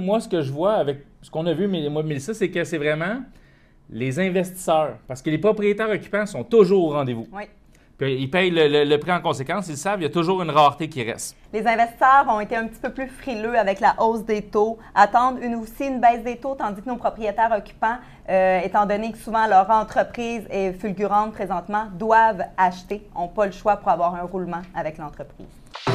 moi, ce que je vois avec ce qu'on a vu, moi, Mélissa, c'est que c'est vraiment les investisseurs. Parce que les propriétaires occupants sont toujours au rendez-vous. Oui. Puis ils payent le prix en conséquence. Ils savent, il y a toujours une rareté qui reste. Les investisseurs ont été un petit peu plus frileux avec la hausse des taux, attendent aussi une baisse des taux, tandis que nos propriétaires occupants, étant donné que souvent leur entreprise est fulgurante présentement, doivent acheter, n'ont pas le choix pour avoir un roulement avec l'entreprise.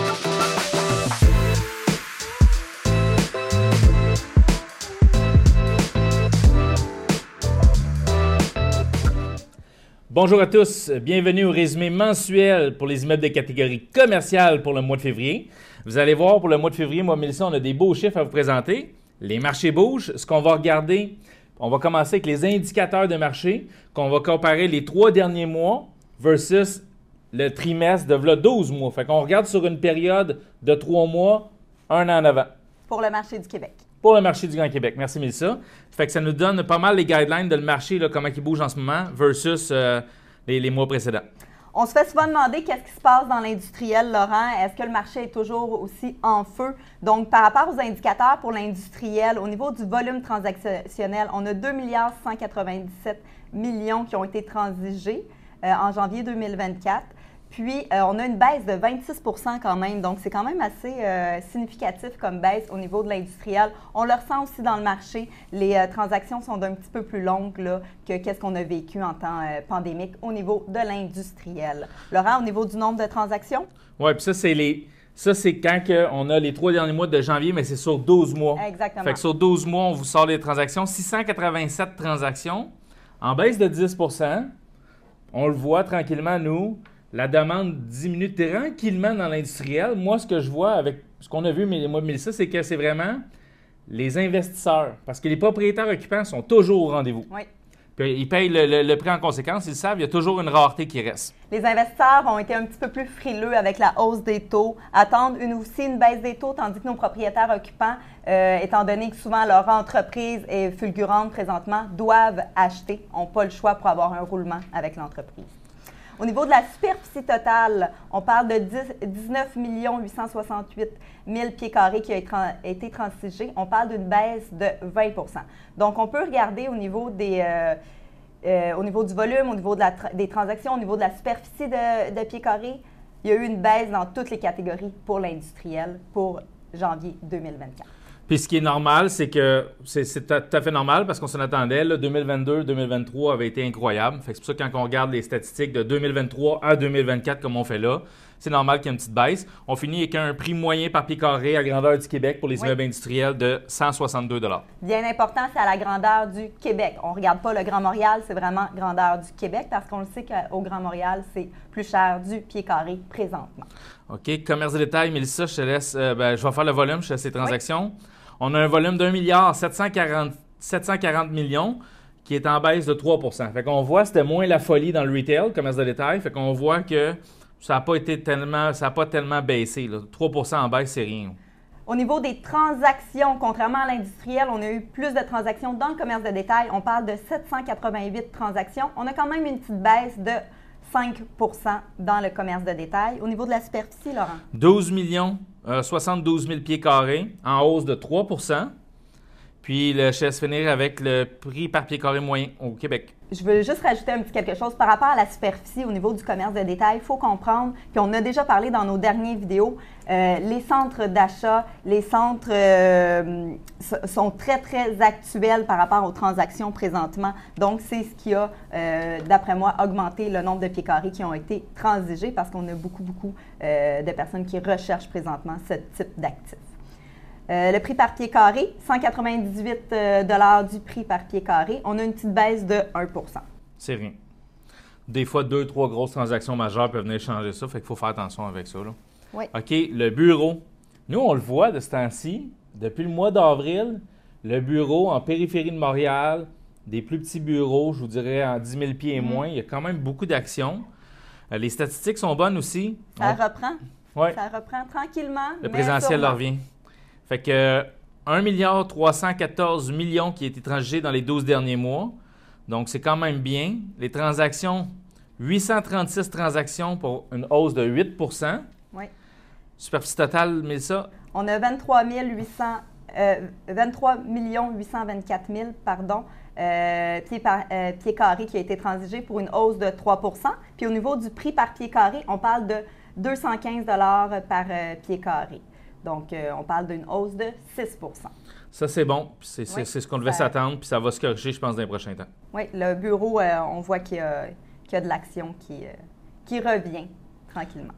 Bonjour à tous, bienvenue au résumé mensuel pour les immeubles de catégorie commerciale pour le mois de février. Vous allez voir, pour le mois de février, moi, Mélissa, on a des beaux chiffres à vous présenter. Les marchés bougent. Ce qu'on va regarder, on va commencer avec les indicateurs de marché, qu'on va comparer les 3 derniers mois versus le trimestre de 12 mois. Fait qu'on regarde sur une période de 3 mois, 1 an en avant. Pour le marché du Québec. Pour le marché du Grand Québec. Merci, Mélissa. Fait que ça nous donne pas mal les guidelines de le marché, là, comment il bouge en ce moment versus les mois précédents. On se fait souvent demander qu'est-ce qui se passe dans l'industriel, Laurent. Est-ce que le marché est toujours aussi en feu? Donc, par rapport aux indicateurs pour l'industriel, au niveau du volume transactionnel, on a 2 197 millions qui ont été transigés en janvier 2024. Puis, on a une baisse de 26 quand même. Donc, c'est quand même assez significatif comme baisse au niveau de l'industriel. On le ressent aussi dans le marché. Les transactions sont d'un petit peu plus longues là, que qu'est-ce qu'on a vécu en temps pandémique au niveau de l'industriel. Laurent, au niveau du nombre de transactions? Oui, puis ça, c'est quand on a les 3 derniers mois de janvier, mais c'est sur 12 mois. Exactement. Fait que sur 12 mois, on vous sort les transactions. 687 transactions, en baisse de 10 %. On le voit tranquillement, nous. La demande diminue tranquillement dans l'industriel. Moi, ce que je vois avec ce qu'on a vu, moi, Mélissa, c'est que c'est vraiment les investisseurs. Parce que les propriétaires occupants sont toujours au rendez-vous. Oui. Puis ils payent le prix en conséquence. Ils savent, il y a toujours une rareté qui reste. Les investisseurs ont été un petit peu plus frileux avec la hausse des taux, attendent aussi une baisse des taux, tandis que nos propriétaires occupants, étant donné que souvent leur entreprise est fulgurante présentement, doivent acheter, n'ont pas le choix pour avoir un roulement avec l'entreprise. Au niveau de la superficie totale, on parle de 19 868 000 pieds carrés qui a été transigés. On parle d'une baisse de 20 %. Donc, on peut regarder au niveau au niveau du volume, au niveau des transactions, au niveau de la superficie de pieds carrés, il y a eu une baisse dans toutes les catégories pour l'industriel pour janvier 2024. Puis ce qui est normal, c'est que c'est tout à fait normal parce qu'on s'en attendait. 2022-2023 avait été incroyable. Fait que c'est pour ça que quand on regarde les statistiques de 2023 à 2024 comme on fait là, c'est normal qu'il y ait une petite baisse. On finit avec un prix moyen par pied carré à grandeur du Québec pour les immeubles industriels de 162 $. Bien important, c'est à la grandeur du Québec. On ne regarde pas le Grand Montréal, c'est vraiment grandeur du Québec parce qu'on le sait qu'au Grand Montréal, c'est plus cher du pied carré présentement. OK. Commerce de détail, Mélissa, je te laisse. Je vais faire le volume, je te laisse les transactions. Oui. On a un volume d'1 740 millions qui est en baisse de 3 %. Fait qu'on voit que c'était moins la folie dans le retail, commerce de détail. Fait qu'on voit que ça n'a pas tellement baissé. Là. 3 % en baisse, c'est rien. Au niveau des transactions, contrairement à l'industriel, on a eu plus de transactions dans le commerce de détail. On parle de 788 transactions. On a quand même une petite baisse de 5 % dans le commerce de détail. Au niveau de la superficie, Laurent? 12 millions, 72 000 pieds carrés, en hausse de 3 %. Puis, je laisse finir avec le prix par pied carré moyen au Québec. Je veux juste rajouter un petit quelque chose par rapport à la superficie au niveau du commerce de détail. Il faut comprendre, puis on a déjà parlé dans nos dernières vidéos, les centres d'achat, les centres sont très, très actuels par rapport aux transactions présentement. Donc, c'est ce qui a, d'après moi, augmenté le nombre de pieds carrés qui ont été transigés parce qu'on a beaucoup de personnes qui recherchent présentement ce type d'actifs. Le prix par pied carré, 198 $ du prix par pied carré. On a une petite baisse de 1 %. C'est rien. Des fois, 2-3 grosses transactions majeures peuvent venir changer ça. Fait qu'il faut faire attention avec ça. Là. Oui. OK, le bureau. Nous, on le voit de ce temps-ci. Depuis le mois d'avril, le bureau en périphérie de Montréal, des plus petits bureaux, je vous dirais en 10 000 pieds et moins, il y a quand même beaucoup d'actions. Les statistiques sont bonnes aussi. Ça reprend. Oui. Ça reprend tranquillement. Le présentiel leur revient. Fait que 1 314 millions qui a été transigé dans les 12 derniers mois. Donc, c'est quand même bien. Les transactions, 836 transactions pour une hausse de 8 %. Oui. Superficie totale, Mélissa? On a 23 800 23 824 000 pieds carrés qui a été transigé pour une hausse de 3 %. Puis au niveau du prix par pied carré, on parle de 215 $ par pied carré. Donc, on parle d'une hausse de 6 %. Ça, c'est bon. C'est ce qu'on devait s'attendre, puis ça va se corriger, je pense, dans les prochains temps. Oui, le bureau, on voit qu'il y a de l'action qui revient tranquillement.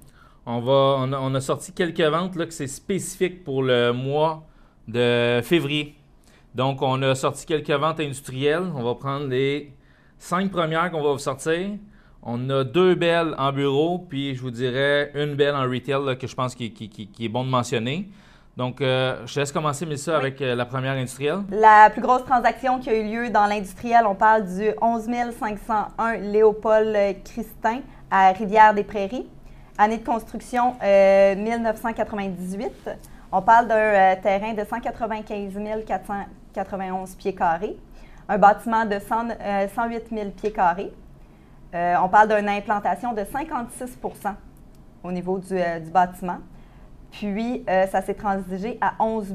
On a sorti quelques ventes là, que c'est spécifique pour le mois de février. Donc, on a sorti quelques ventes industrielles. On va prendre les 5 premières qu'on va vous sortir. On a 2 belles en bureau, puis je vous dirais une belle en retail là, que je pense qui est bon de mentionner. Donc, je te laisse commencer, Mélissa, avec la première industrielle. La plus grosse transaction qui a eu lieu dans l'industriel, on parle du 11 501 Léopold Christin à Rivière-des-Prairies. Année de construction 1998. On parle d'un terrain de 195 491 pieds carrés, un bâtiment de 108 000 pieds carrés. On parle d'une implantation de 56 % au niveau du bâtiment. Puis, ça s'est transigé à 11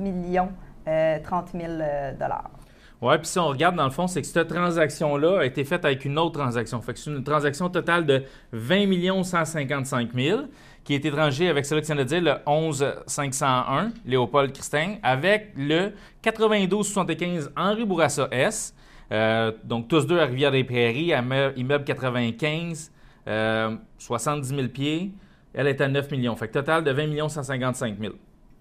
30 000 $. Oui, puis si on regarde, dans le fond, c'est que cette transaction-là a été faite avec une autre transaction. Fait que c'est une transaction totale de 20 155 000 qui a été transigée avec celui que tu viens de dire, le 11 501 Léopold Christin, avec le 92 75 Henri Bourassa S. Donc, tous deux à Rivière-des-Prairies, à immeuble 95, 70 000 pieds. Elle est à 9 millions. Fait que total de 20 155 000.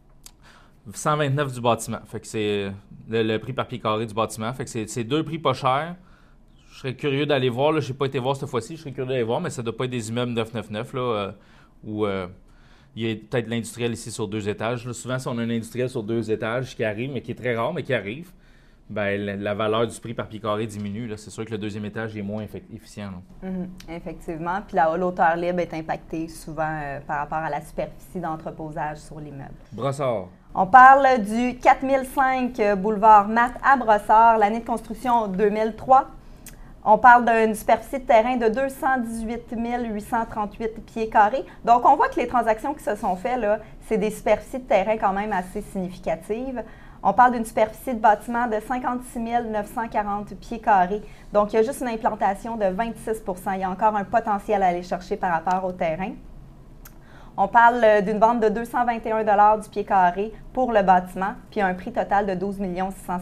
129 du bâtiment. Fait que c'est le prix par pied carré du bâtiment. Fait que c'est deux prix pas chers. Je serais curieux d'aller voir. Je n'ai pas été voir cette fois-ci. Je serais curieux d'aller voir, mais ça ne doit pas être des immeubles 999 là, où il y a peut-être l'industriel ici sur 2 étages. Là, souvent, si on a un industriel sur 2 étages qui arrive, mais qui est très rare, mais qui arrive, ben, la valeur du prix par pied carré diminue. C'est sûr que le 2e étage est moins efficient. Effectivement. Puis la l'auteur libre est impactée souvent par rapport à la superficie d'entreposage sur l'immeuble. Brossard. On parle du 4005 boulevard Matt à Brossard, l'année de construction 2003. On parle d'une superficie de terrain de 218 838 pieds carrés. Donc, on voit que les transactions qui se sont faites, là, c'est des superficies de terrain quand même assez significatives. On parle d'une superficie de bâtiment de 56 940 pieds carrés. Donc, il y a juste une implantation de 26 %. Il y a encore un potentiel à aller chercher par rapport au terrain. On parle d'une vente de 221 $ du pied carré pour le bâtiment, puis un prix total de 12 600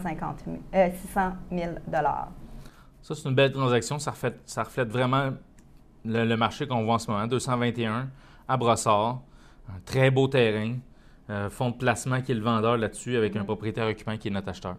000 $. Ça, c'est une belle transaction. Ça reflète vraiment le marché qu'on voit en ce moment. 221 à Brossard. Un très beau terrain. Fonds de placement qui est le vendeur là-dessus avec un propriétaire occupant qui est notre acheteur.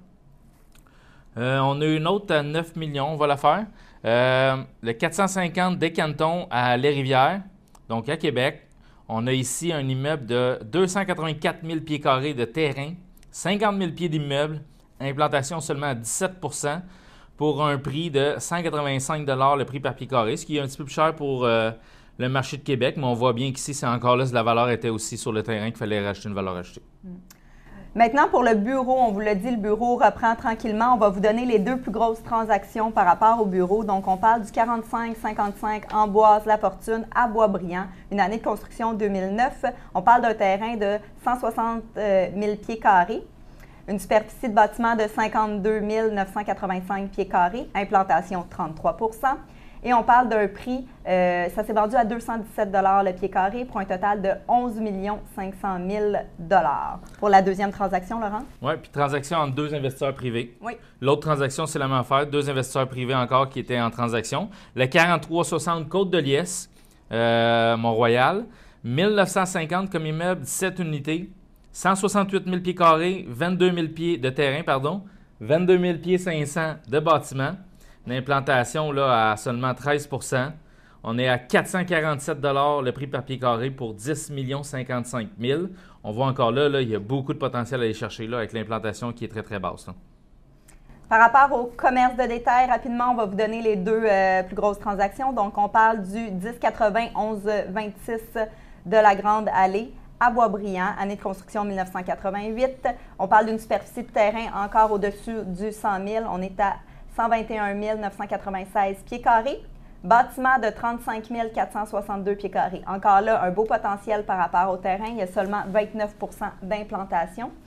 On a une autre à 9 millions. On va la faire. Le 450 des Cantons à Les-Rivières, donc à Québec. On a ici un immeuble de 284 000 pieds carrés de terrain, 50 000 pieds d'immeuble, implantation seulement à 17 % pour un prix de 185 $ le prix par pied carré, ce qui est un petit peu plus cher pour le marché de Québec, mais on voit bien qu'ici, c'est encore là, la valeur était aussi sur le terrain qu'il fallait racheter une valeur achetée. Maintenant, pour le bureau, on vous l'a dit, le bureau reprend tranquillement. On va vous donner les 2 plus grosses transactions par rapport au bureau. Donc, on parle du 45-55 Amboise-La Fortune à Boisbriand, une année de construction 2009. On parle d'un terrain de 160 000 pieds carrés, une superficie de bâtiment de 52 985 pieds carrés, implantation 33 %. Et on parle d'un prix, ça s'est vendu à 217 $ le pied carré pour un total de 11 500 000 $. Pour la deuxième transaction, Laurent? Oui, puis transaction entre 2 investisseurs privés. Oui. L'autre transaction, c'est la même affaire, 2 investisseurs privés encore qui étaient en transaction. Le 4360 Côte-de-Liesse, Mont-Royal, 1950 comme immeuble, 17 unités, 168 000 pieds carrés, 22 000 pieds de terrain, 22 000 pieds 500 de bâtiment. Une implantation là, à seulement 13 %. On est à 447 $ le prix par pied carré pour 10 055 000. On voit encore là, il y a beaucoup de potentiel à aller chercher là, avec l'implantation qui est très, très basse. Là. Par rapport au commerce de détail, rapidement, on va vous donner les 2 plus grosses transactions. Donc, on parle du 1080 1126 de la Grande Allée à Boisbriand, année de construction 1988. On parle d'une superficie de terrain encore au-dessus du 100 000. On est à 121 996 pieds carrés. Bâtiment de 35 462 pieds carrés. Encore là, un beau potentiel par rapport au terrain. Il y a seulement 29 % d'implantation.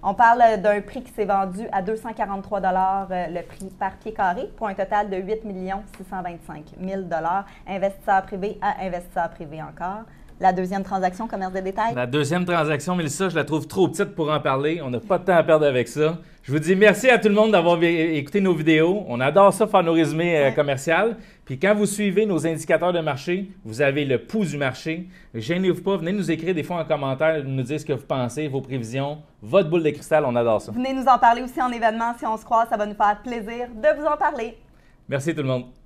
On parle d'un prix qui s'est vendu à 243 le prix par pied carré pour un total de 8 625 000 investisseurs privés à investisseurs privés encore. La deuxième transaction, commerce de détail. La deuxième transaction, Mélissa, je la trouve trop petite pour en parler. On n'a pas de temps à perdre avec ça. Je vous dis merci à tout le monde d'avoir écouté nos vidéos. On adore ça, faire nos résumés commerciaux. Puis quand vous suivez nos indicateurs de marché, vous avez le pouls du marché. Gênez-vous pas, venez nous écrire des fois en commentaire, nous dire ce que vous pensez, vos prévisions, votre boule de cristal, on adore ça. Venez nous en parler aussi en événement. Si on se croise, ça va nous faire plaisir de vous en parler. Merci tout le monde.